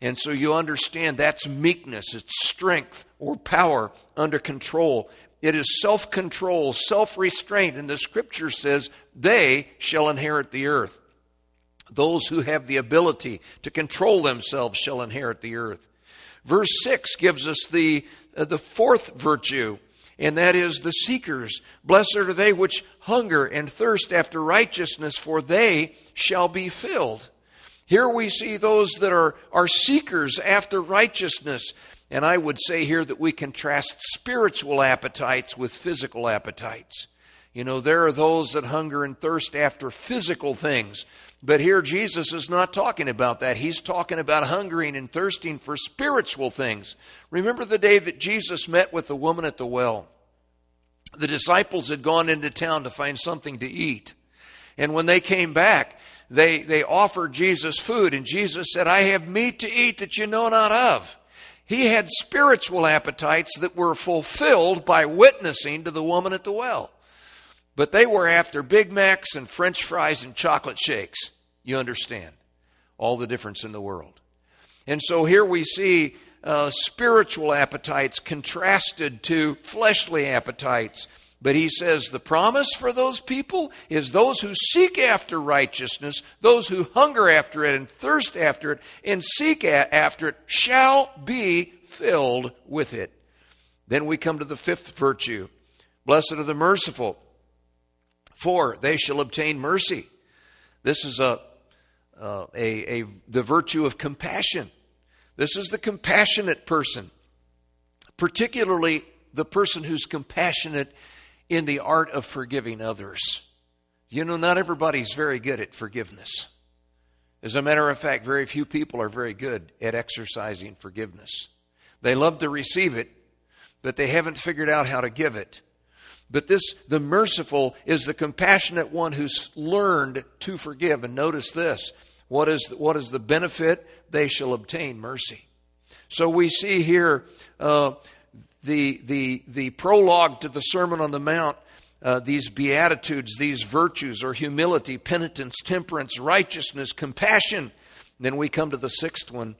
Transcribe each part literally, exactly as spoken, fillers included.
And so you understand that's meekness. It's strength or power under control. It is self-control, self-restraint. And the Scripture says, they shall inherit the earth. Those who have the ability to control themselves shall inherit the earth. Verse six gives us the, uh, the fourth virtue, and that is the seekers. Blessed are they which hunger and thirst after righteousness, for they shall be filled. Here we see those that are, are seekers after righteousness. And I would say here that we contrast spiritual appetites with physical appetites. You know, there are those that hunger and thirst after physical things. But here Jesus is not talking about that. He's talking about hungering and thirsting for spiritual things. Remember the day that Jesus met with the woman at the well. The disciples had gone into town to find something to eat. And when they came back, they, they offered Jesus food. And Jesus said, I have meat to eat that you know not of. He had spiritual appetites that were fulfilled by witnessing to the woman at the well. But they were after Big Macs and French fries and chocolate shakes. You understand all the difference in the world. And so here we see uh, spiritual appetites contrasted to fleshly appetites. But he says the promise for those people is those who seek after righteousness, those who hunger after it and thirst after it and seek after it shall be filled with it. Then we come to the fifth virtue. Blessed are the merciful, for they shall obtain mercy. This is a, uh, a, a the virtue of compassion. This is the compassionate person, particularly the person who's compassionate in the art of forgiving others. You know, not everybody's very good at forgiveness. As a matter of fact, very few people are very good at exercising forgiveness. They love to receive it, but they haven't figured out how to give it. But this, the merciful, is the compassionate one who's learned to forgive. And notice this, what is, what is the benefit? They shall obtain mercy. So we see here uh, the, the, the prologue to the Sermon on the Mount, uh, these beatitudes, these virtues are humility, penitence, temperance, righteousness, compassion. Then we come to the sixth one.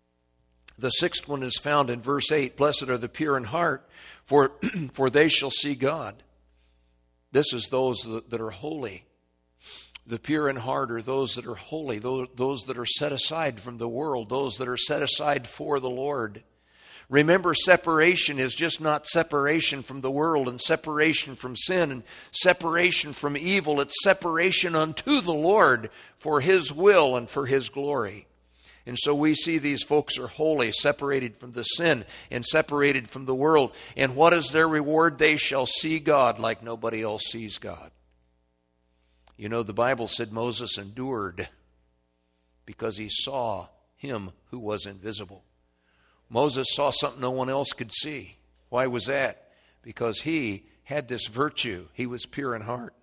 The sixth one is found in verse eight. Blessed are the pure in heart, for, for they shall see God. This is those that, that are holy. The pure in heart are those that are holy, those, those that are set aside from the world, those that are set aside for the Lord. Remember, separation is just not separation from the world and separation from sin and separation from evil. It's separation unto the Lord for His will and for His glory. And so we see these folks are holy, separated from the sin and separated from the world. And what is their reward? They shall see God like nobody else sees God. You know, the Bible said Moses endured because he saw Him who was invisible. Moses saw something no one else could see. Why was that? Because he had this virtue. He was pure in heart.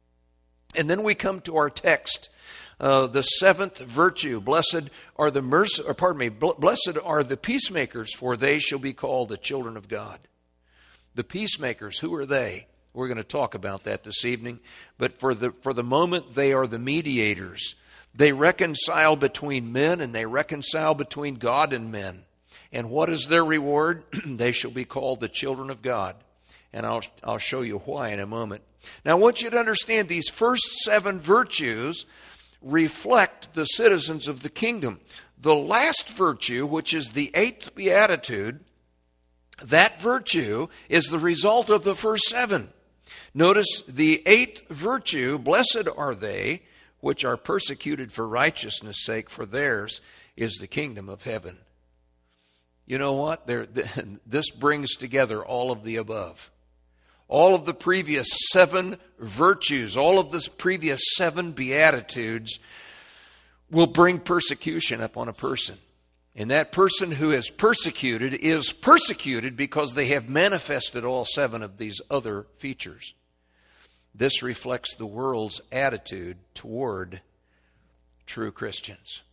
And then we come to our text, uh, the seventh virtue. Blessed are the mercy, or pardon me, blessed are the peacemakers, for they shall be called the children of God. The peacemakers, who are they? We're going to talk about that this evening. But for the for the moment, they are the mediators. They reconcile between men and they reconcile between God and men. And what is their reward? They shall be called the children of God. And I'll, I'll show you why in a moment. Now, I want you to understand these first seven virtues reflect the citizens of the kingdom. The last virtue, which is the eighth beatitude, that virtue is the result of the first seven. Notice the eighth virtue, blessed are they which are persecuted for righteousness' sake, for theirs is the kingdom of heaven. You know what? There, this brings together all of the above. All of the previous seven virtues, all of the previous seven beatitudes will bring persecution upon a person. And that person who is persecuted is persecuted because they have manifested all seven of these other features. This reflects the world's attitude toward true Christians.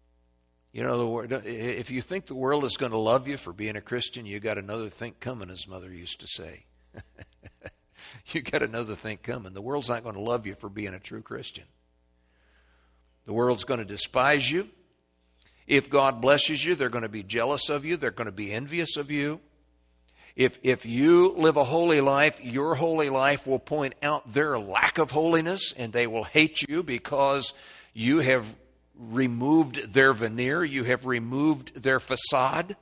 You know, if you think the world is going to love you for being a Christian, you got another think coming, as Mother used to say. You got another think coming. The world's not going to love you for being a true Christian. The world's going to despise you. If God blesses you, they're going to be jealous of you. They're going to be envious of you. If, if you live a holy life, your holy life will point out their lack of holiness, and they will hate you because you have removed their veneer. You have removed their facade.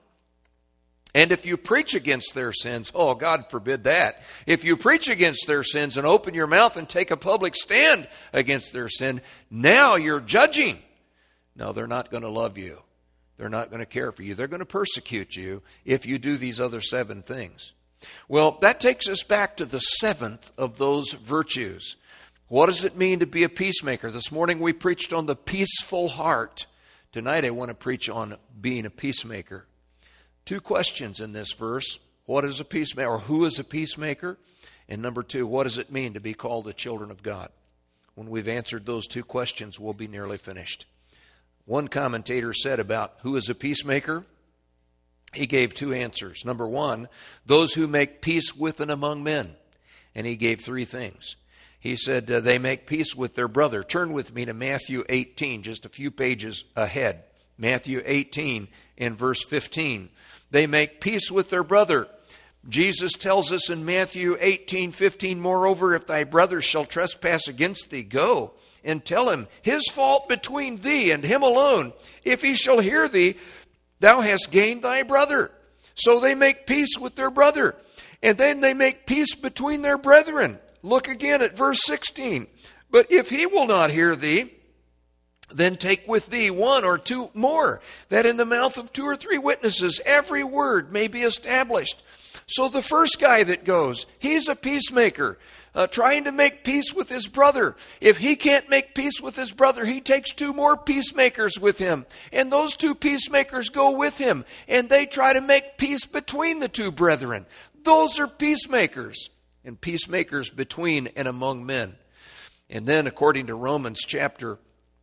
And if you preach against their sins, oh, God forbid that. If you preach against their sins and open your mouth and take a public stand against their sin, now you're judging. No, they're not going to love you. They're not going to care for you. They're going to persecute you if you do these other seven things. Well, that takes us back to the seventh of those virtues. What does it mean to be a peacemaker? This morning we preached on the peaceful heart. Tonight I want to preach on being a peacemaker. Two questions in this verse. What is a peacemaker, or who is a peacemaker? And number two, what does it mean to be called the children of God? When we've answered those two questions, we'll be nearly finished. One commentator said about who is a peacemaker, he gave two answers. Number one, those who make peace with and among men. And he gave three things. He said uh, they make peace with their brother. Turn with me to Matthew eighteen, just a few pages ahead. Matthew eighteen and verse fifteen. They make peace with their brother. Jesus tells us in Matthew eighteen fifteen, moreover, if thy brother shall trespass against thee, go and tell him his fault between thee and him alone. If he shall hear thee, thou hast gained thy brother. So they make peace with their brother. And then they make peace between their brethren. Look again at verse sixteen. But if he will not hear thee, then take with thee one or two more, that in the mouth of two or three witnesses every word may be established. So the first guy that goes, he's a peacemaker, uh, trying to make peace with his brother. If he can't make peace with his brother, he takes two more peacemakers with him. And those two peacemakers go with him, and they try to make peace between the two brethren. Those are peacemakers, and peacemakers between and among men. And then according to Romans chapter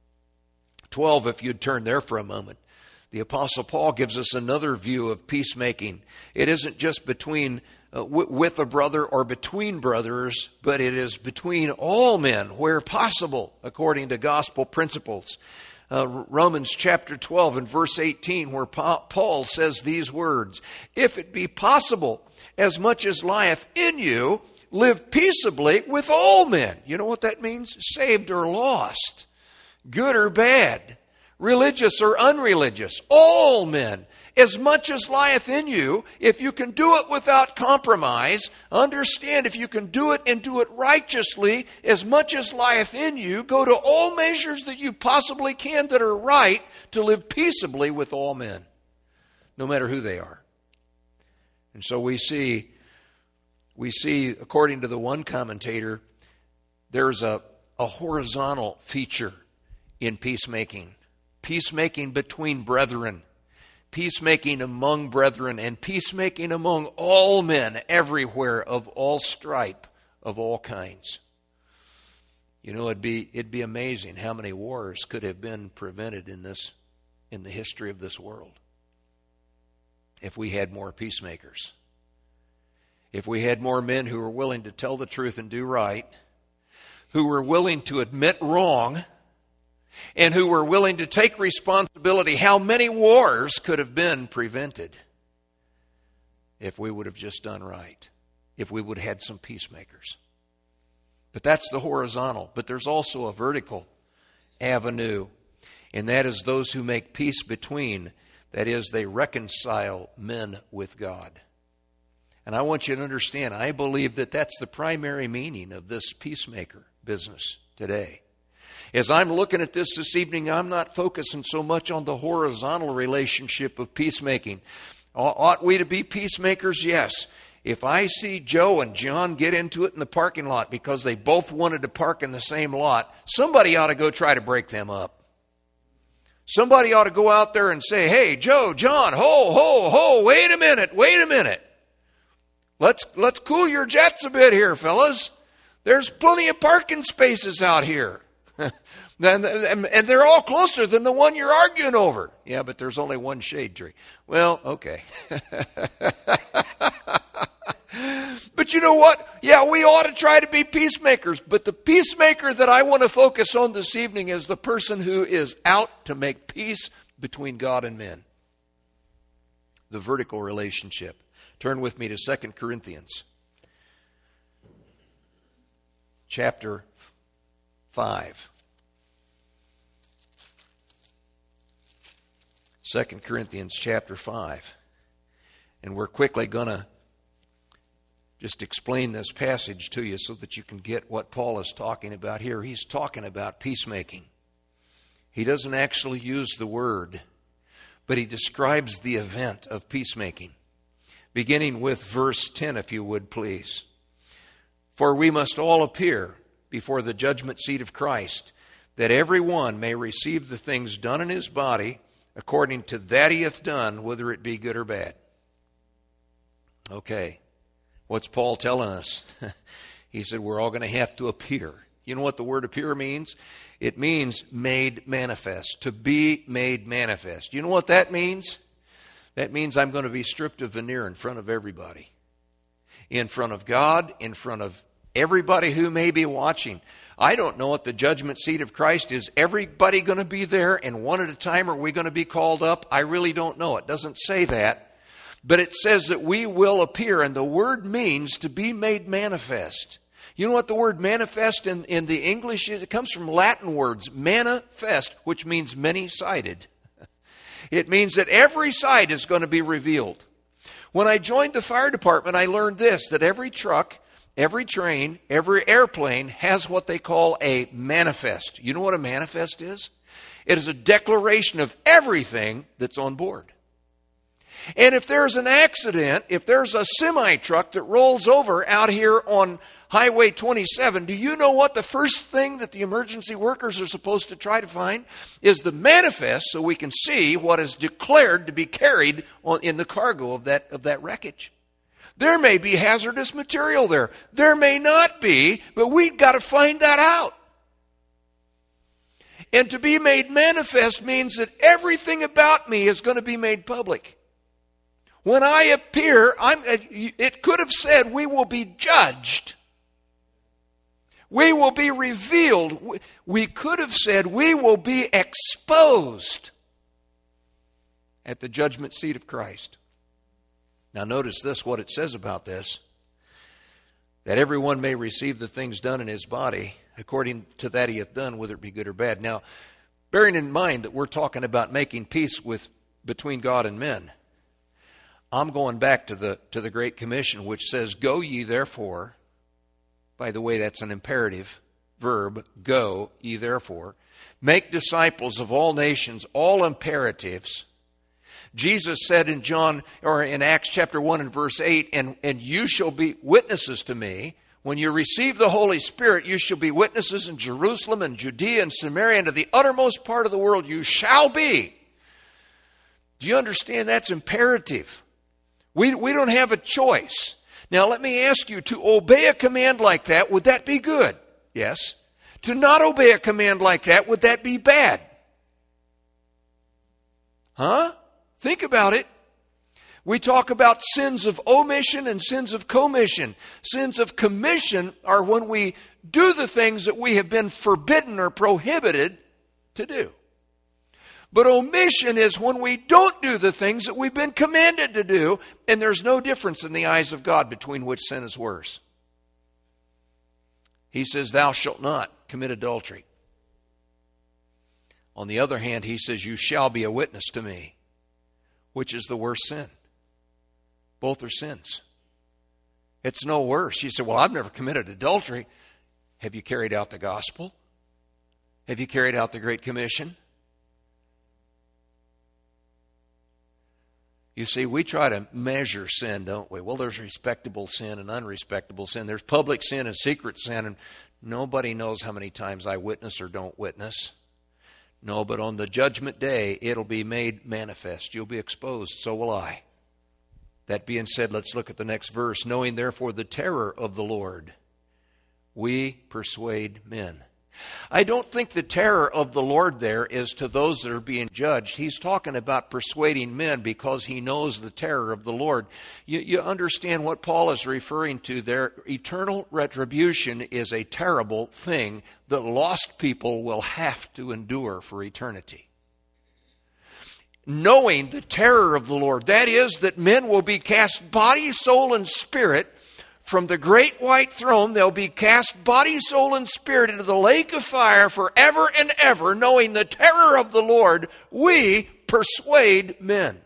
twelve, if you'd turn there for a moment, the Apostle Paul gives us another view of peacemaking. It isn't just between uh, w- with a brother or between brothers, but it is between all men where possible, according to gospel principles. Uh, Romans chapter twelve and verse eighteen, where pa- Paul says these words, if it be possible, as much as lieth in you, live peaceably with all men. You know what that means? Saved or lost. Good or bad, religious or unreligious, all men, as much as lieth in you, if you can do it without compromise, understand if you can do it and do it righteously, as much as lieth in you, go to all measures that you possibly can that are right to live peaceably with all men, no matter who they are. And so we see, we see, according to the one commentator, there's a, a horizontal feature in peacemaking. Peacemaking between brethren. Peacemaking among brethren. And peacemaking among all men everywhere of all stripe, of all kinds. You know, it'd be it'd be amazing how many wars could have been prevented in this in the history of this world if we had more peacemakers. If we had more men who were willing to tell the truth and do right, who were willing to admit wrong, and who were willing to take responsibility, how many wars could have been prevented if we would have just done right, if we would have had some peacemakers. But that's the horizontal. But there's also a vertical avenue, and that is those who make peace between, that is, they reconcile men with God. And I want you to understand, I believe that that's the primary meaning of this peacemaker business today. As I'm looking at this this evening, I'm not focusing so much on the horizontal relationship of peacemaking. Ought we to be peacemakers? Yes. If I see Joe and John get into it in the parking lot because they both wanted to park in the same lot, somebody ought to go try to break them up. Somebody ought to go out there and say, hey, Joe, John, ho, ho, ho, wait a minute, wait a minute. Let's, let's cool your jets a bit here, fellas. There's plenty of parking spaces out here. And they're all closer than the one you're arguing over. Yeah, but there's only one shade tree. Well, okay. But you know what? Yeah, we ought to try to be peacemakers. But the peacemaker that I want to focus on this evening is the person who is out to make peace between God and men. The vertical relationship. Turn with me to Second Corinthians chapter five. Second Corinthians chapter five. And we're quickly going to just explain this passage to you so that you can get what Paul is talking about here. He's talking about peacemaking. He doesn't actually use the word, but he describes the event of peacemaking. Beginning with verse ten, if you would, please. For we must all appear before the judgment seat of Christ, that every one may receive the things done in his body according to that he hath done, whether it be good or bad. Okay. What's Paul telling us? He said we're all going to have to appear. You know what the word appear means? It means made manifest, to be made manifest. You know what that means? That means I'm going to be stripped of veneer in front of everybody. In front of God, in front of everybody who may be watching. I don't know at the judgment seat of Christ, is everybody going to be there and one at a time? Are we going to be called up? I really don't know. It doesn't say that. But it says that we will appear, and the word means to be made manifest. You know what the word manifest in, in the English is? It comes from Latin words, manifest, which means many-sided. It means that every side is going to be revealed. When I joined the fire department, I learned this, that every truck, every train, every airplane has what they call a manifest. You know what a manifest is? It is a declaration of everything that's on board. And if there's an accident, if there's a semi-truck that rolls over out here on Highway twenty-seven, do you know what the first thing that the emergency workers are supposed to try to find? Is the manifest, so we can see what is declared to be carried on, in the cargo of that, of that wreckage. There may be hazardous material there. There may not be, but we've got to find that out. And to be made manifest means that everything about me is going to be made public. When I appear, I'm, it could have said we will be judged. We will be revealed. We could have said we will be exposed at the judgment seat of Christ. Now notice this, what it says about this. That everyone may receive the things done in his body according to that he hath done, whether it be good or bad. Now, bearing in mind that we're talking about making peace with between God and men, I'm going back to the to the Great Commission, which says, go ye therefore. By the way, that's an imperative verb. Go ye therefore. Make disciples of all nations, all imperatives. Jesus said in John, or in Acts chapter one and verse eight, and, and you shall be witnesses to me. When you receive the Holy Spirit, you shall be witnesses in Jerusalem and Judea and Samaria and to the uttermost part of the world. You shall be. Do you understand? That's imperative. We, we don't have a choice. Now let me ask you, to obey a command like that, would that be good? Yes. To not obey a command like that, would that be bad? Huh? Think about it. We talk about sins of omission and sins of commission. Sins of commission are when we do the things that we have been forbidden or prohibited to do. But omission is when we don't do the things that we've been commanded to do, and there's no difference in the eyes of God between which sin is worse. He says, thou shalt not commit adultery. On the other hand, he says, you shall be a witness to me. Which is the worst sin? Both are sins. It's no worse. You say, well, I've never committed adultery. Have you carried out the gospel? Have you carried out the Great Commission? You see, we try to measure sin, don't we? Well, there's respectable sin and unrespectable sin. There's public sin and secret sin, and nobody knows how many times I witness or don't witness. No, but on the judgment day, it'll be made manifest. You'll be exposed, so will I. That being said, let's look at the next verse. Knowing therefore the terror of the Lord, we persuade men. I don't think the terror of the Lord there is to those that are being judged. He's talking about persuading men because he knows the terror of the Lord. You, you understand what Paul is referring to there. Eternal retribution is a terrible thing that lost people will have to endure for eternity. knowing the terror of the Lord. That is, that men will be cast body, soul, and spirit from the great white throne. They'll be cast body, soul, and spirit into the lake of fire forever and ever, knowing the terror of the Lord. We persuade men.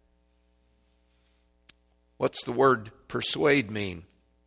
What's the word persuade mean?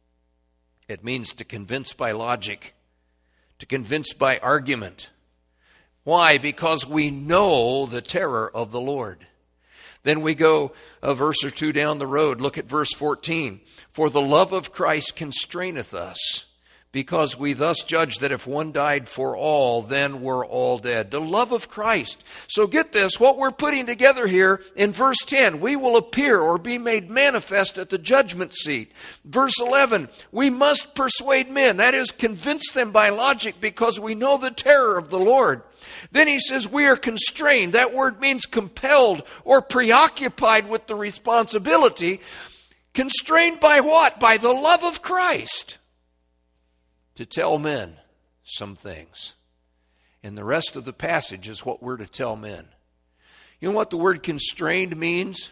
It means to convince by logic, to convince by argument. Why? Because we know the terror of the Lord. Then we go a verse or two down the road. Look at verse fourteen. For the love of Christ constraineth us, because we thus judge that if one died for all, then we're all dead. The love of Christ. So get this, what we're putting together here in verse ten, we will appear or be made manifest at the judgment seat. Verse eleven, we must persuade men. That is, convince them by logic because we know the terror of the Lord. Then he says we are constrained. That word means compelled or preoccupied with the responsibility. Constrained by what? By the love of Christ. To tell men some things. And the rest of the passage is what we're to tell men. You know what the word constrained means?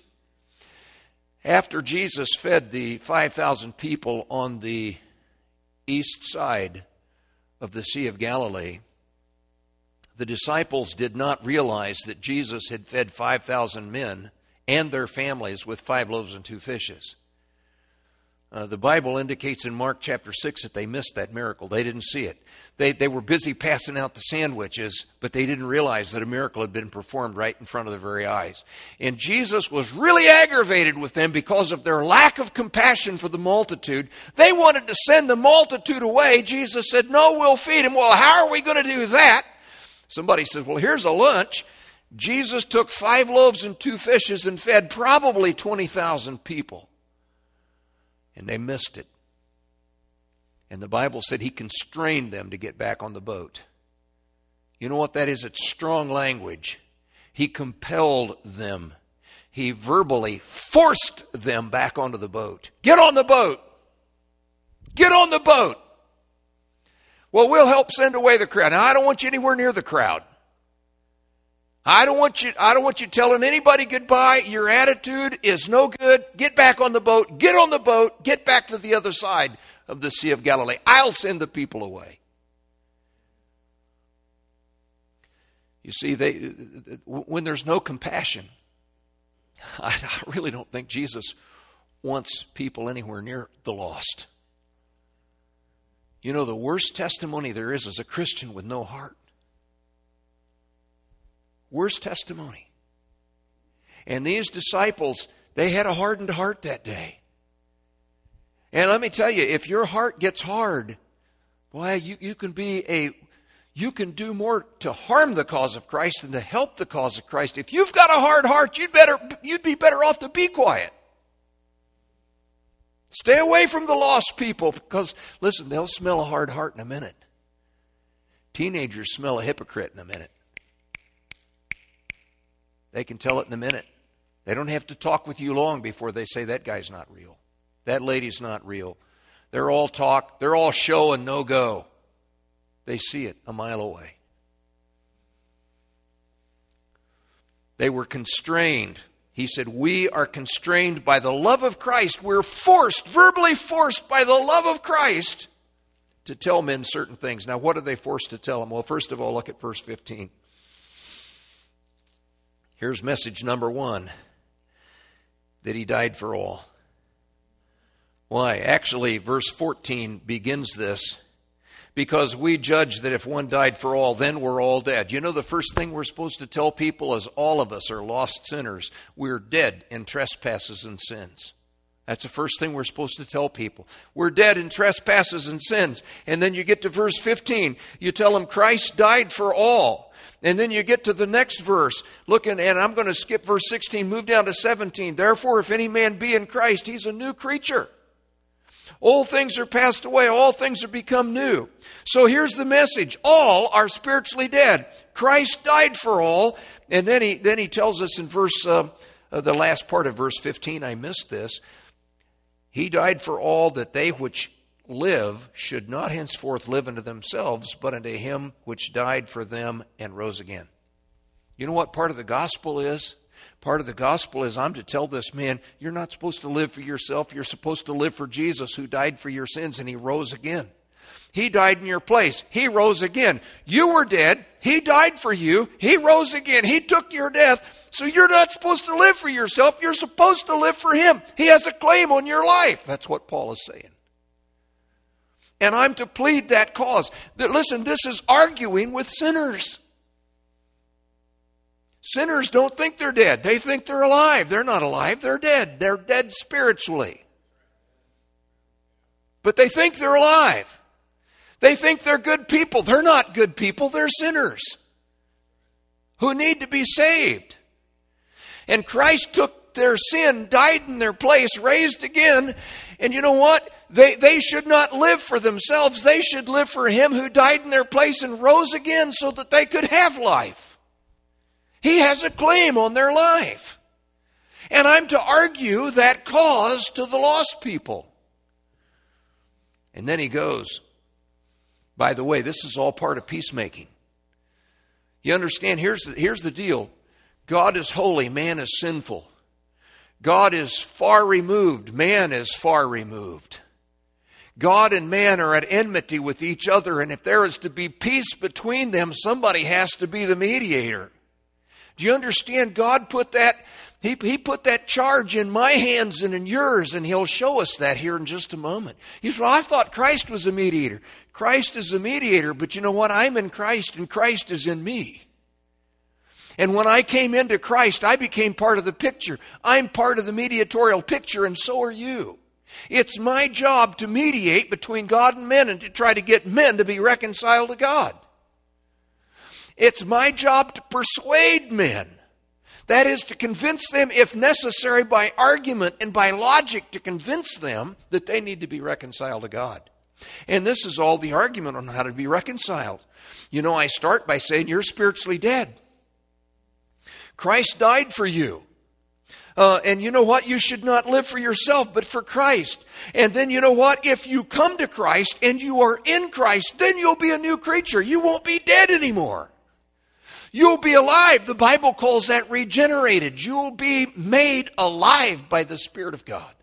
After Jesus fed the five thousand people on the east side of the Sea of Galilee, the disciples did not realize that Jesus had fed five thousand men and their families with five loaves and two fishes. Uh, the Bible indicates in Mark chapter six that they missed that miracle. They didn't see it. They, they were busy passing out the sandwiches, but they didn't realize that a miracle had been performed right in front of their very eyes. And Jesus was really aggravated with them because of their lack of compassion for the multitude. They wanted to send the multitude away. Jesus said, no, we'll feed them. Well, how are we going to do that? Somebody says, well, here's a lunch. Jesus took five loaves and two fishes and fed probably twenty thousand people. And they missed it. And the Bible said he constrained them to get back on the boat. You know what that is? It's strong language. He compelled them. He verbally forced them back onto the boat. Get on the boat. Get on the boat. Well, we'll help send away the crowd. Now, I don't want you anywhere near the crowd. I don't want you, I don't want you telling anybody goodbye. Your attitude is no good. Get back on the boat. Get on the boat. Get back to the other side of the Sea of Galilee. I'll send the people away. You see, they, when there's no compassion, I really don't think Jesus wants people anywhere near the lost. You know, the worst testimony there is is a Christian with no heart. Worst testimony. And these disciples, they had a hardened heart that day. And let me tell you, if your heart gets hard, boy, you, you can be a, you can do more to harm the cause of Christ than to help the cause of Christ. If you've got a hard heart, you'd better, you'd be better off to be quiet. Stay away from the lost people because, listen, they'll smell a hard heart in a minute. Teenagers smell a hypocrite in a minute. They can tell it in a minute. They don't have to talk with you long before they say that guy's not real. That lady's not real. They're all talk. They're all show and no go. They see it a mile away. They were constrained. He said, we are constrained by the love of Christ. We're forced, verbally forced by the love of Christ to tell men certain things. Now, what are they forced to tell them? Well, first of all, look at verse fifteen. Here's message number one, that he died for all. Why? Actually, verse fourteen begins this. Because we judge that if one died for all, then we're all dead. You know, the first thing we're supposed to tell people is all of us are lost sinners. We're dead in trespasses and sins. That's the first thing we're supposed to tell people. We're dead in trespasses and sins. And then you get to verse fifteen. You tell them Christ died for all. And then you get to the next verse. Look, and, and I'm going to skip verse sixteen, move down to seventeen. Therefore, if any man be in Christ, he's a new creature. Old things are passed away. All things have become new. So here's the message. All are spiritually dead. Christ died for all. And then he, then he tells us in verse, uh, uh, the last part of verse fifteen, I missed this. He died for all that they which live should not henceforth live unto themselves, but unto him which died for them and rose again. You know what part of the gospel is? Part of the gospel is I'm to tell this man, you're not supposed to live for yourself. You're supposed to live for Jesus, who died for your sins, and he rose again. He died in your place. He rose again. You were dead. He died for you. He rose again. He took your death. So you're not supposed to live for yourself. You're supposed to live for him. He has a claim on your life. That's what Paul is saying. And I'm to plead that cause. That, listen, this is arguing with sinners. Sinners don't think they're dead. They think they're alive. They're not alive. They're dead. They're dead spiritually. But they think they're alive. They think they're good people. They're not good people. They're sinners who need to be saved. And Christ took their sin, died in their place, raised again. And you know what? They, they should not live for themselves. They should live for him who died in their place and rose again so that they could have life. He has a claim on their life. And I'm to argue that cause to the lost people. And then he goes, by the way, this is all part of peacemaking. You understand, here's the, here's the deal. God is holy, man is sinful. God is far removed, man is far removed. God and man are at enmity with each other, and if there is to be peace between them, somebody has to be the mediator. Do you understand? God put that, he, he put that charge in my hands and in yours, and he'll show us that here in just a moment. He said, well, I thought Christ was a mediator. Christ is a mediator, but you know what? I'm in Christ, and Christ is in me. And when I came into Christ, I became part of the picture. I'm part of the mediatorial picture, and so are you. It's my job to mediate between God and men and to try to get men to be reconciled to God. It's my job to persuade men. That is, to convince them, if necessary, by argument and by logic, to convince them that they need to be reconciled to God. And this is all the argument on how to be reconciled. You know, I start by saying you're spiritually dead. Christ died for you. Uh, and you know what? You should not live for yourself, but for Christ. And then you know what? If you come to Christ and you are in Christ, then you'll be a new creature. You won't be dead anymore. You'll be alive. The Bible calls that regenerated. You'll be made alive by the Spirit of God.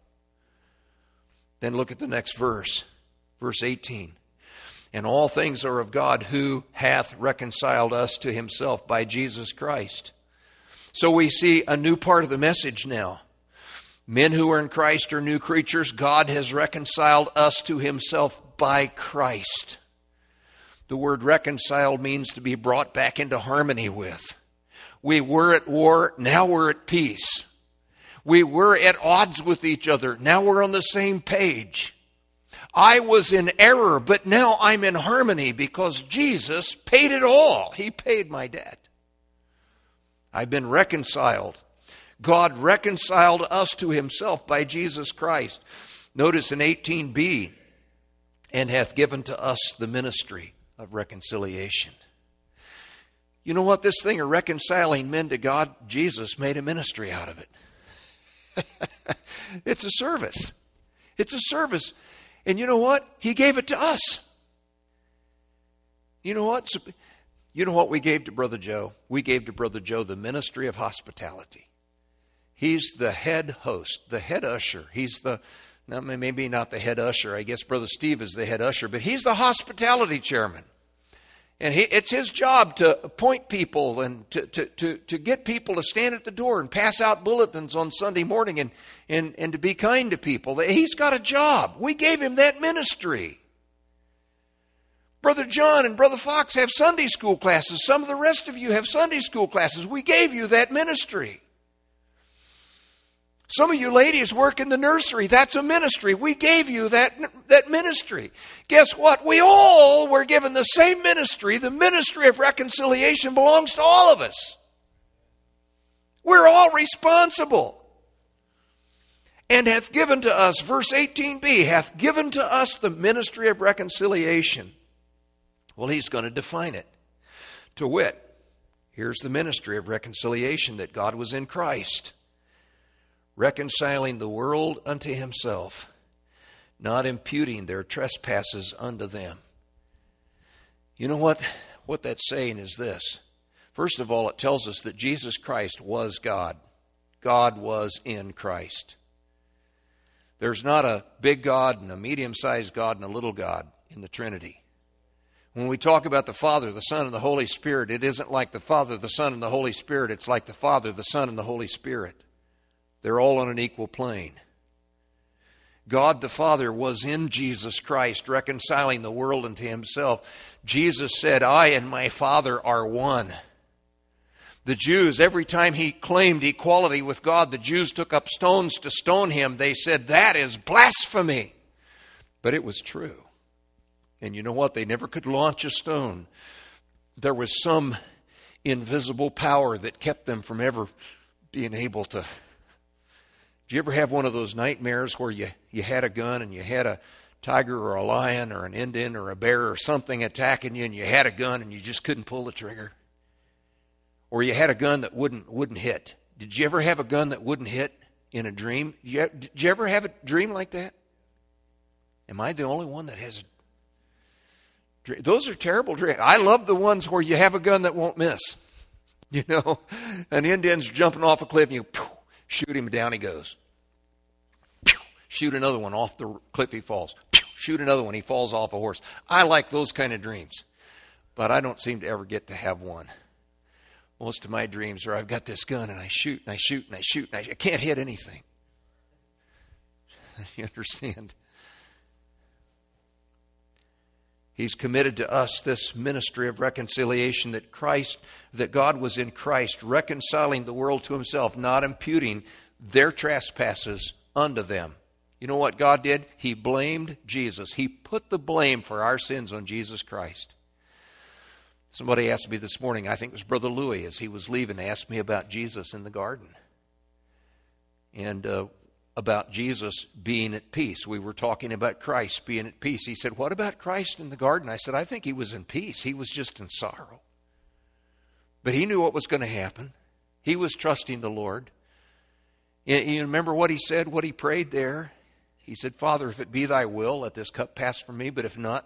Then look at the next verse, verse eighteen. And all things are of God, who hath reconciled us to himself by Jesus Christ. So we see a new part of the message now. Men who are in Christ are new creatures. God has reconciled us to himself by Christ. The word reconciled means to be brought back into harmony with. We were at war, now we're at peace. We were at odds with each other, now we're on the same page. I was in error, but now I'm in harmony because Jesus paid it all. He paid my debt. I've been reconciled. God reconciled us to himself by Jesus Christ. Notice in eighteen b, and hath given to us the ministry of reconciliation. You know what? This thing of reconciling men to God, Jesus made a ministry out of it. It's a service. It's a service. And you know what? He gave it to us. You know what? You know what we gave to Brother Joe? We gave to Brother Joe the ministry of hospitality. He's the head host, the head usher. He's the, now maybe not the head usher. I guess Brother Steve is the head usher, but he's the hospitality chairman. And he, it's his job to appoint people and to, to, to, to get people to stand at the door and pass out bulletins on Sunday morning and, and, and to be kind to people. He's got a job. We gave him that ministry. Brother John and Brother Fox have Sunday school classes. Some of the rest of you have Sunday school classes. We gave you that ministry. Some of you ladies work in the nursery. That's a ministry. We gave you that, that ministry. Guess what? We all were given the same ministry. The ministry of reconciliation belongs to all of us. We're all responsible. And hath given to us, verse eighteen b, hath given to us the ministry of reconciliation. Well, he's going to define it. To wit, here's the ministry of reconciliation, that God was in Christ, reconciling the world unto himself, not imputing their trespasses unto them. You know what? What that's saying is this. First of all, it tells us that Jesus Christ was God. God was in Christ. There's not a big God and a medium-sized God and a little God in the Trinity. When we talk about the Father, the Son, and the Holy Spirit, it isn't like the Father, the Son, and the Holy Spirit. It's like the Father, the Son, and the Holy Spirit. They're all on an equal plane. God the Father was in Jesus Christ, reconciling the world unto Himself. Jesus said, I and my Father are one. The Jews, every time He claimed equality with God, the Jews took up stones to stone Him. They said, that is blasphemy. But it was true. And you know what? They never could launch a stone. There was some invisible power that kept them from ever being able to. Did you ever have one of those nightmares where you, you had a gun and you had a tiger or a lion or an Indian or a bear or something attacking you, and you had a gun and you just couldn't pull the trigger? Or you had a gun that wouldn't wouldn't hit. Did you ever have a gun that wouldn't hit in a dream? Did you, did you ever have a dream like that? Am I the only one that has a dream? Those are terrible dreams. I love the ones where you have a gun that won't miss. You know, an Indian's jumping off a cliff and you pew, shoot him, down he goes. Pew, shoot another one, off the cliff he falls. Pew, shoot another one, he falls off a horse. I like those kind of dreams. But I don't seem to ever get to have one. Most of my dreams are I've got this gun and I shoot and I shoot and I shoot and I, I can't hit anything. You understand? He's committed to us this ministry of reconciliation, that Christ, that God was in Christ, reconciling the world to Himself, not imputing their trespasses unto them. You know what God did? He blamed Jesus. He put the blame for our sins on Jesus Christ. Somebody asked me this morning, I think it was Brother Louis, as he was leaving, asked me about Jesus in the garden. And uh, about Jesus being at peace. We were talking about Christ being at peace. He said, what about Christ in the garden? I said, I think He was in peace. He was just in sorrow. But He knew what was going to happen. He was trusting the Lord. You remember what He said, what He prayed there? He said, Father, if it be Thy will, let this cup pass from me, but if not,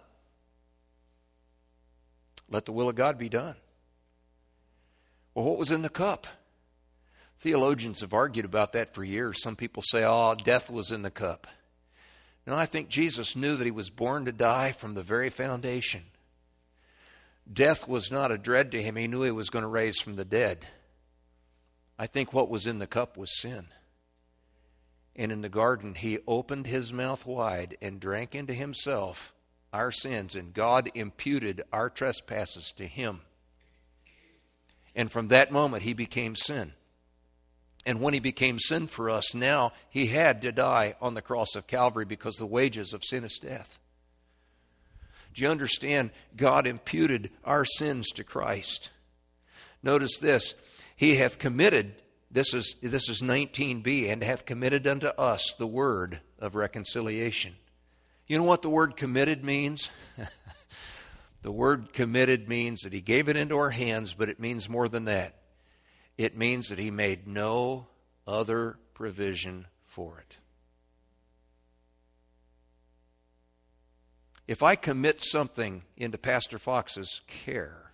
let the will of God be done. Well, what was in the cup? Theologians have argued about that for years. Some people say, oh, death was in the cup. No, I think Jesus knew that He was born to die from the very foundation. Death was not a dread to Him. He knew He was going to raise from the dead. I think what was in the cup was sin. And in the garden, He opened His mouth wide and drank into Himself our sins, and God imputed our trespasses to Him. And from that moment, He became sin. And when He became sin for us, now He had to die on the cross of Calvary, because the wages of sin is death. Do you understand? God imputed our sins to Christ. Notice this. He hath committed, this is, this is nineteen b, and hath committed unto us the word of reconciliation. You know what the word committed means? The word committed means that He gave it into our hands, but it means more than that. It means that He made no other provision for it. If I commit something into Pastor Fox's care,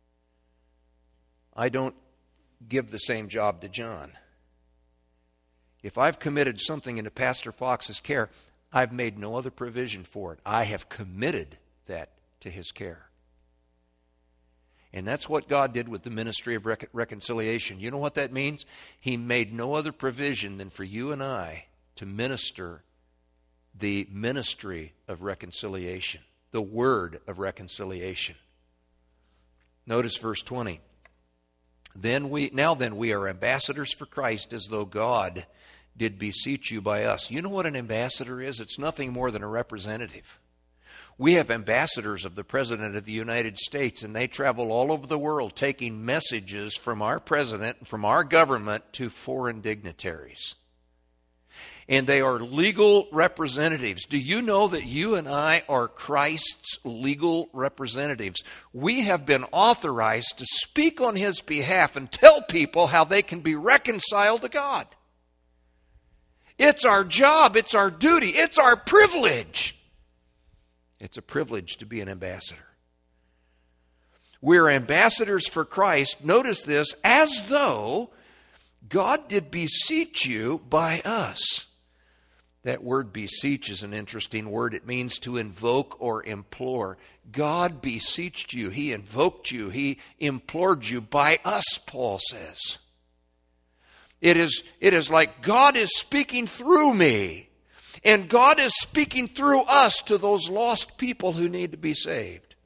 I don't give the same job to John. If I've committed something into Pastor Fox's care, I've made no other provision for it. I have committed that to his care. And that's what God did with the ministry of rec- reconciliation. You know what that means? He made no other provision than for you and I to minister the ministry of reconciliation, the word of reconciliation. Notice verse twenty. Then we now then we are ambassadors for Christ, as though God did beseech you by us. You know what an ambassador is? It's nothing more than a representative. We have ambassadors of the President of the United States, and they travel all over the world taking messages from our president, from our government, to foreign dignitaries. And they are legal representatives. Do you know that you and I are Christ's legal representatives? We have been authorized to speak on His behalf and tell people how they can be reconciled to God. It's our job, it's our duty, it's our privilege. It's a privilege to be an ambassador. We're ambassadors for Christ, notice this, as though God did beseech you by us. That word beseech is an interesting word. It means to invoke or implore. God beseeched you. He invoked you. He implored you by us, Paul says. It is, it is like God is speaking through me. And God is speaking through us to those lost people who need to be saved.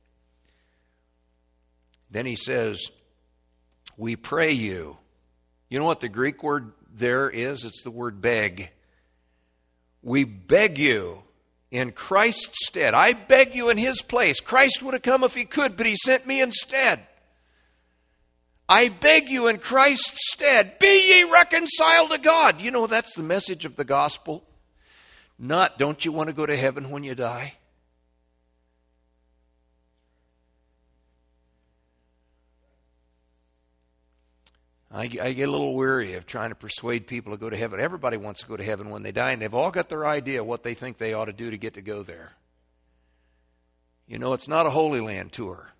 Then he says, we pray you. You know what the Greek word there is? It's the word beg. We beg you in Christ's stead. I beg you in His place. Christ would have come if He could, but He sent me instead. I beg you in Christ's stead, be ye reconciled to God. You know, that's the message of the gospel. Not, don't you want to go to heaven when you die? I, I get a little weary of trying to persuade people to go to heaven. Everybody wants to go to heaven when they die, and they've all got their idea what they think they ought to do to get to go there. You know, it's not a Holy Land tour.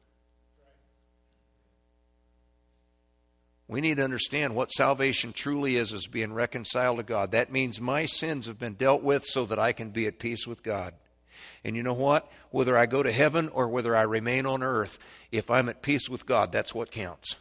We need to understand what salvation truly is, is being reconciled to God. That means my sins have been dealt with so that I can be at peace with God. And you know what? Whether I go to heaven or whether I remain on earth, if I'm at peace with God, that's what counts.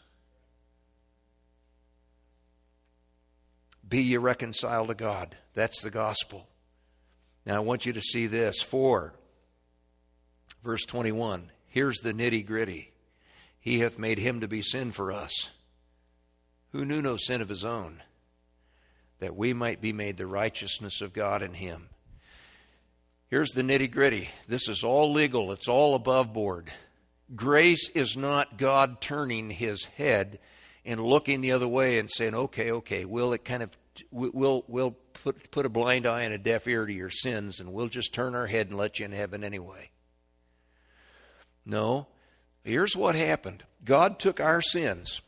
Be ye reconciled to God. That's the gospel. Now I want you to see this. For, verse twenty-one, here's the nitty gritty. He hath made him to be sin for us, who knew no sin of his own, that we might be made the righteousness of God in him. Here's the nitty gritty. This is all legal. It's all above board. Grace is not God turning His head and looking the other way and saying, okay, okay, we'll it kind of we'll we'll put put a blind eye and a deaf ear to your sins, and we'll just turn our head and let you in heaven anyway. No. Here's what happened. God took our sins.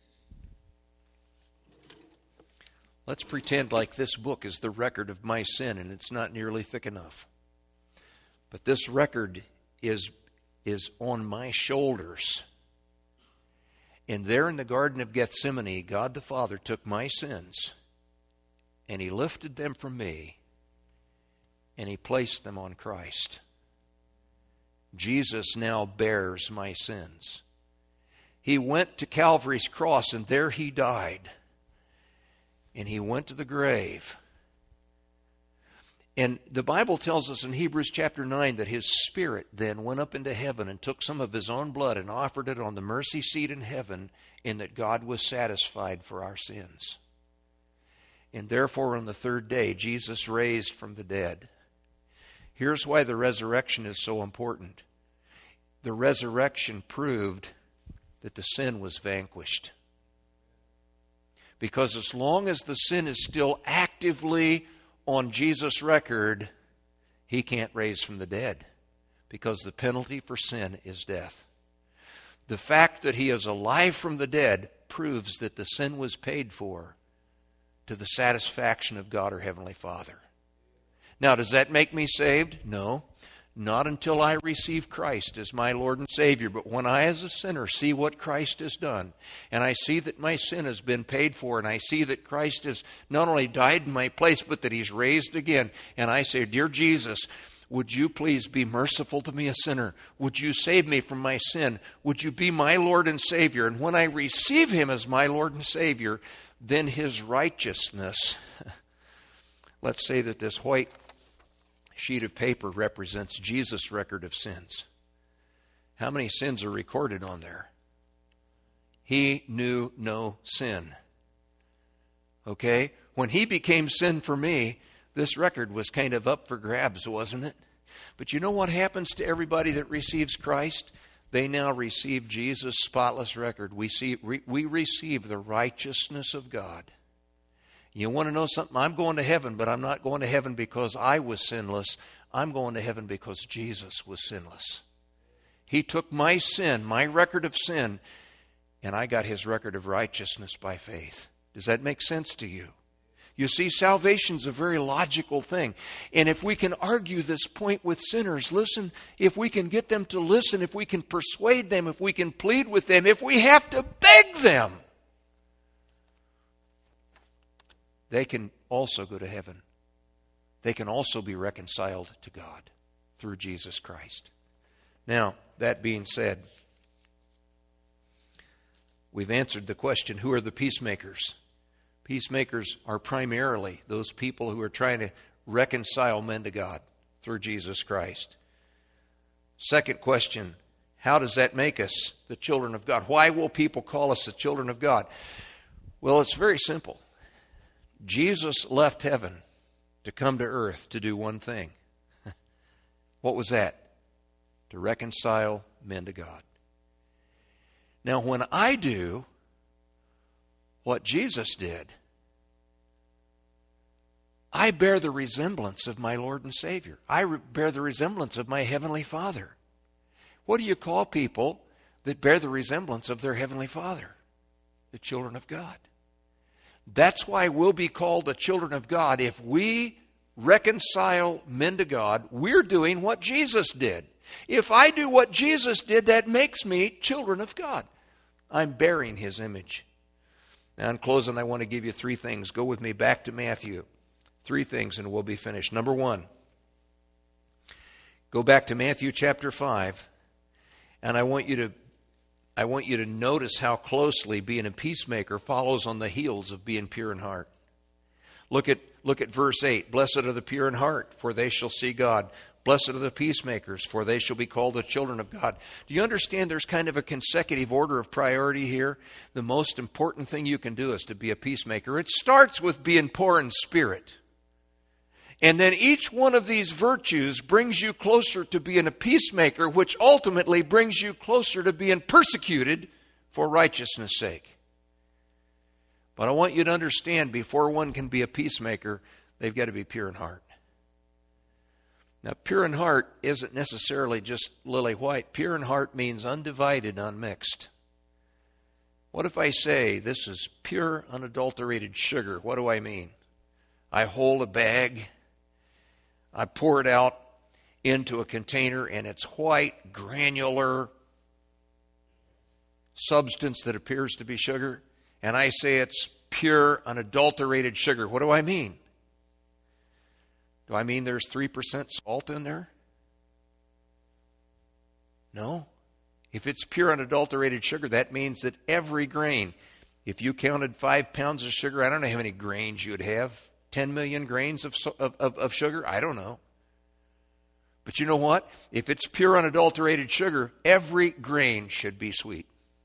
Let's pretend like this book is the record of my sin, and it's not nearly thick enough. But this record is is on my shoulders. And there in the Garden of Gethsemane, God the Father took my sins and He lifted them from me and He placed them on Christ. Jesus now bears my sins. He went to Calvary's cross and there He died. And He went to the grave. And the Bible tells us in Hebrews chapter nine that His Spirit then went up into heaven and took some of His own blood and offered it on the mercy seat in heaven, and that God was satisfied for our sins. And therefore on the third day Jesus raised from the dead. Here's why the resurrection is so important. The resurrection proved that the sin was vanquished. Because as long as the sin is still actively on Jesus' record, He can't raise from the dead, because the penalty for sin is death. The fact that He is alive from the dead proves that the sin was paid for to the satisfaction of God our Heavenly Father. Now, does that make me saved? No. Not until I receive Christ as my Lord and Savior. But when I as a sinner see what Christ has done, and I see that my sin has been paid for, and I see that Christ has not only died in my place, but that He's raised again, and I say, Dear Jesus, would you please be merciful to me, a sinner? Would you save me from my sin? Would you be my Lord and Savior? And when I receive Him as my Lord and Savior, then His righteousness, let's say that this white sheet of paper represents Jesus' record of sins. How many sins are recorded on there? He knew no sin. Okay? When He became sin for me, this record was kind of up for grabs, wasn't it? But you know what happens to everybody that receives Christ? They now receive Jesus' spotless record. We see we receive the righteousness of God. You want to know something? I'm going to heaven, but I'm not going to heaven because I was sinless. I'm going to heaven because Jesus was sinless. He took my sin, my record of sin, and I got His record of righteousness by faith. Does that make sense to you? You see, salvation's a very logical thing. And if we can argue this point with sinners, listen, if we can get them to listen, if we can persuade them, if we can plead with them, if we have to beg them, they can also go to heaven. They can also be reconciled to God through Jesus Christ. Now, that being said, we've answered the question, who are the peacemakers? Peacemakers are primarily those people who are trying to reconcile men to God through Jesus Christ. Second question, how does that make us the children of God? Why will people call us the children of God? Well, it's very simple. Jesus left heaven to come to earth to do one thing. What was that? To reconcile men to God. Now, when I do what Jesus did, I bear the resemblance of my Lord and Savior. I re- bear the resemblance of my Heavenly Father. What do you call people that bear the resemblance of their Heavenly Father? The children of God. That's why we'll be called the children of God. If we reconcile men to God, we're doing what Jesus did. If I do what Jesus did, that makes me children of God. I'm bearing His image. Now, in closing, I want to give you three things. Go with me back to Matthew. Three things and we'll be finished. Number one, go back to Matthew chapter five, and I want you to I want you to notice how closely being a peacemaker follows on the heels of being pure in heart. Look at look at verse eight. Blessed are the pure in heart, for they shall see God. Blessed are the peacemakers, for they shall be called the children of God. Do you understand there's kind of a consecutive order of priority here? The most important thing you can do is to be a peacemaker. It starts with being poor in spirit. And then each one of these virtues brings you closer to being a peacemaker, which ultimately brings you closer to being persecuted for righteousness' sake. But I want you to understand, before one can be a peacemaker, they've got to be pure in heart. Now, pure in heart isn't necessarily just lily white. Pure in heart means undivided, unmixed. What if I say this is pure, unadulterated sugar? What do I mean? I hold a bag, I pour it out into a container, and it's white, granular substance that appears to be sugar, and I say it's pure, unadulterated sugar. What do I mean? Do I mean there's three percent salt in there? No. If it's pure, unadulterated sugar, that means that every grain, if you counted five pounds of sugar, I don't know how many grains you would have. ten million grains of, of, of, of sugar? I don't know. But you know what? If it's pure, unadulterated sugar, every grain should be sweet.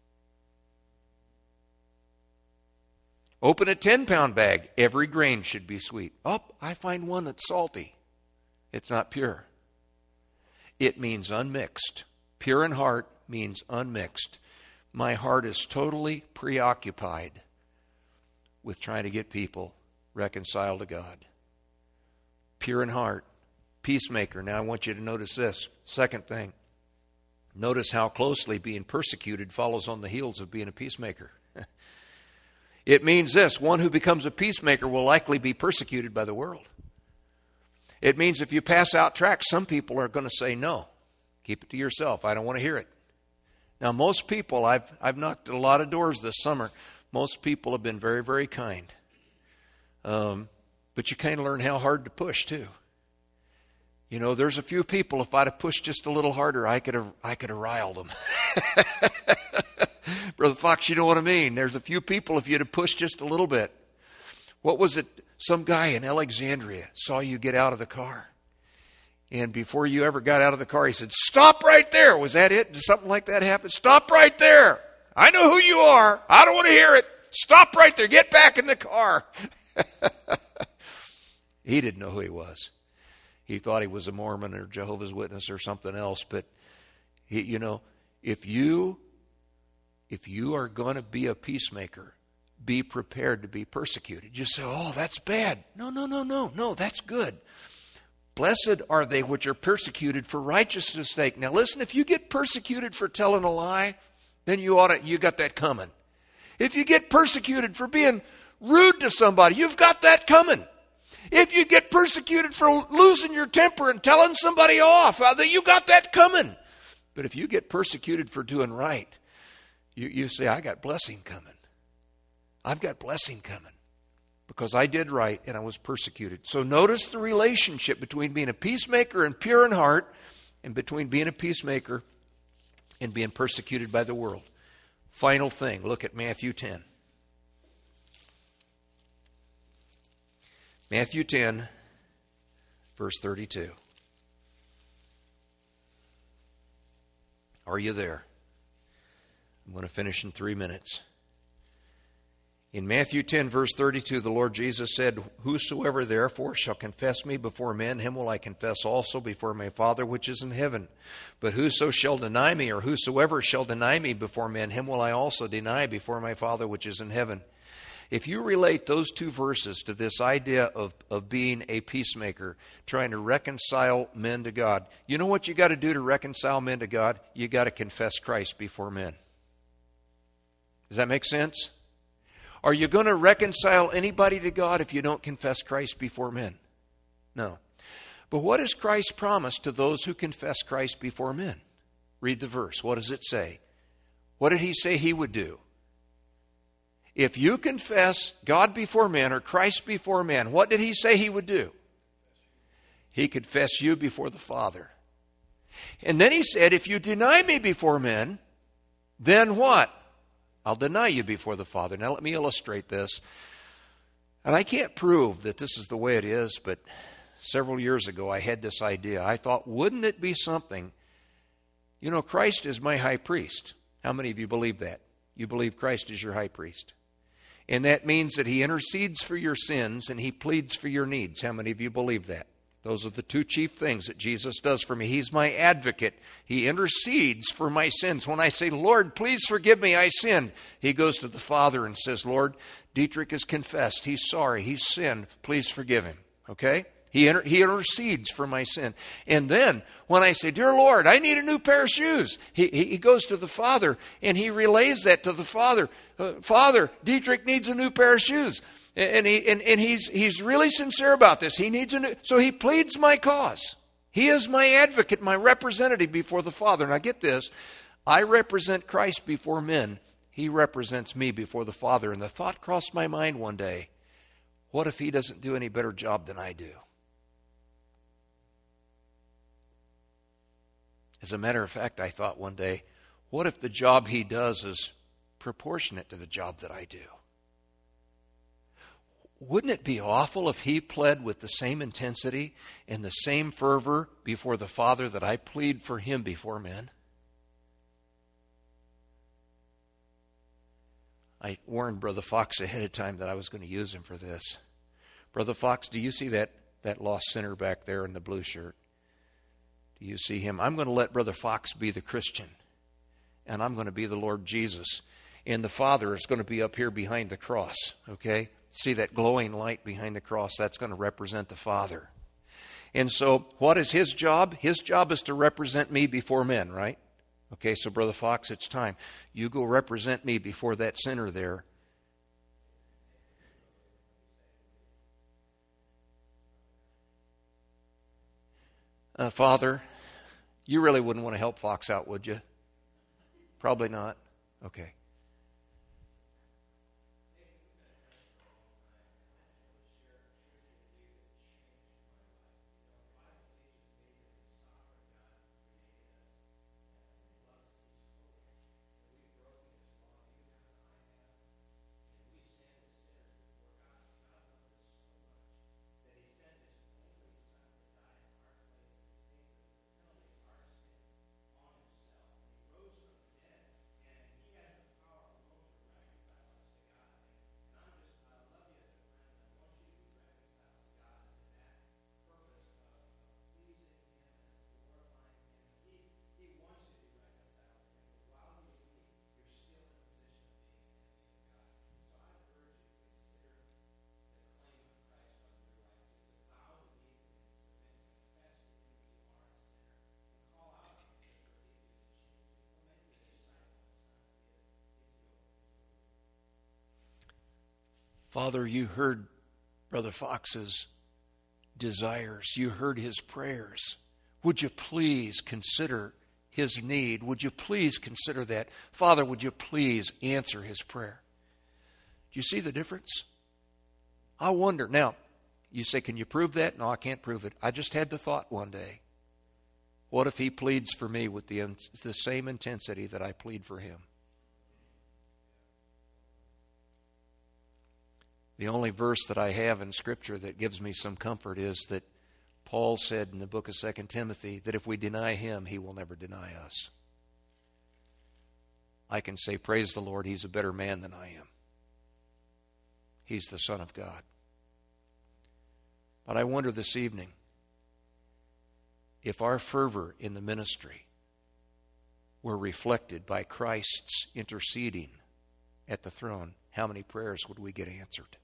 Open a ten-pound bag. Every grain should be sweet. Oh, I find one that's salty. It's not pure. It means unmixed. Pure in heart means unmixed. My heart is totally preoccupied with trying to get people reconciled to God. Pure in heart. Peacemaker. Now I want you to notice this. Second thing. Notice how closely being persecuted follows on the heels of being a peacemaker. It means this. One who becomes a peacemaker will likely be persecuted by the world. It means if you pass out tracts, some people are going to say, no, keep it to yourself. I don't want to hear it. Now, most people, I've, I've knocked at a lot of doors this summer. Most people have been very, very kind. Um, but you kind of learn how hard to push, too. You know, there's a few people, if I'd have pushed just a little harder, I could have, I could have riled them. Brother Fox, you know what I mean. There's a few people, if you'd have pushed just a little bit. What was it? Some guy in Alexandria saw you get out of the car. And before you ever got out of the car, he said, stop right there. Was that it? Did something like that happen? Stop right there. I know who you are. I don't want to hear it. Stop right there. Get back in the car. He didn't know who he was. He thought he was a Mormon or Jehovah's Witness or something else. But, he, you know, if you... If you are going to be a peacemaker, be prepared to be persecuted. You say, oh, that's bad. No, no, no, no, no, that's good. Blessed are they which are persecuted for righteousness' sake. Now listen, if you get persecuted for telling a lie, then you ought to, you got that coming. If you get persecuted for being rude to somebody, you've got that coming. If you get persecuted for losing your temper and telling somebody off, uh, you got that coming. But if you get persecuted for doing right, You, you say, I got blessing coming. I've got blessing coming. because I did right and I was persecuted. So notice the relationship between being a peacemaker and pure in heart and between being a peacemaker and being persecuted by the world. Final thing, look at Matthew ten. Matthew ten, verse thirty-two. Are you there? I'm going to finish in three minutes. In Matthew ten, verse thirty-two, the Lord Jesus said, "Whosoever therefore shall confess me before men, him will I confess also before my Father which is in heaven. But whoso shall deny me, or whosoever shall deny me before men, him will I also deny before my Father which is in heaven." If you relate those two verses to this idea of, of being a peacemaker, trying to reconcile men to God, you know what you got to do to reconcile men to God? You got to confess Christ before men. Does that make sense? Are you going to reconcile anybody to God if you don't confess Christ before men? No. But what has Christ promised to those who confess Christ before men? Read the verse. What does it say? What did he say he would do? If you confess God before men or Christ before men, what did he say he would do? He confess you before the Father. And then he said, if you deny me before men, then what? I'll deny you before the Father. Now let me illustrate this. And I can't prove that this is the way it is, but several years ago I had this idea. I thought, wouldn't it be something? You know, Christ is my high priest. How many of you believe that? You believe Christ is your high priest. And that means that he intercedes for your sins and he pleads for your needs. How many of you believe that? Those are the two chief things that Jesus does for me. He's my advocate. He intercedes for my sins. When I say, Lord, please forgive me, I sinned, he goes to the Father and says, Lord, Dietrich has confessed. He's sorry. He's sinned. Please forgive him. Okay? He, inter- he intercedes for my sin. And then when I say, dear Lord, I need a new pair of shoes, he, he, he goes to the Father and he relays that to the Father. Uh, Father, Dietrich needs a new pair of shoes. And he and, and he's he's really sincere about this. He needs a new, so he pleads my cause. He is my advocate, my representative before the Father. Now get this, I represent Christ before men. He represents me before the Father. And the thought crossed my mind one day, what if he doesn't do any better job than I do? As a matter of fact, I thought one day, what if the job he does is proportionate to the job that I do? Wouldn't it be awful if he pled with the same intensity and the same fervor before the Father that I plead for him before men? I warned Brother Fox ahead of time that I was going to use him for this. Brother Fox, do you see that, that lost sinner back there in the blue shirt? Do you see him? I'm going to let Brother Fox be the Christian, and I'm going to be the Lord Jesus. And the Father is going to be up here behind the cross, okay? See that glowing light behind the cross? That's going to represent the Father. And so what is his job? His job is to represent me before men, right? Okay, so Brother Fox, it's time. You go represent me before that sinner there. Uh, Father, you really wouldn't want to help Fox out, would you? Probably not. Okay. Father, you heard Brother Fox's desires. You heard his prayers. Would you please consider his need? Would you please consider that? Father, would you please answer his prayer? Do you see the difference? I wonder. Now, you say, can you prove that? No, I can't prove it. I just had the thought one day. What if he pleads for me with the, the same intensity that I plead for him? The only verse that I have in Scripture that gives me some comfort is that Paul said in the book of Second Timothy that if we deny him, he will never deny us. I can say, praise the Lord, he's a better man than I am. He's the Son of God. But I wonder this evening, if our fervor in the ministry were reflected by Christ's interceding at the throne, how many prayers would we get answered?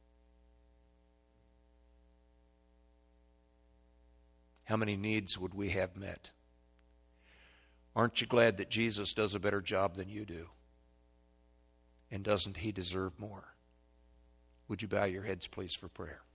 How many needs would we have met? Aren't you glad that Jesus does a better job than you do? And doesn't he deserve more? Would you bow your heads, please, for prayer?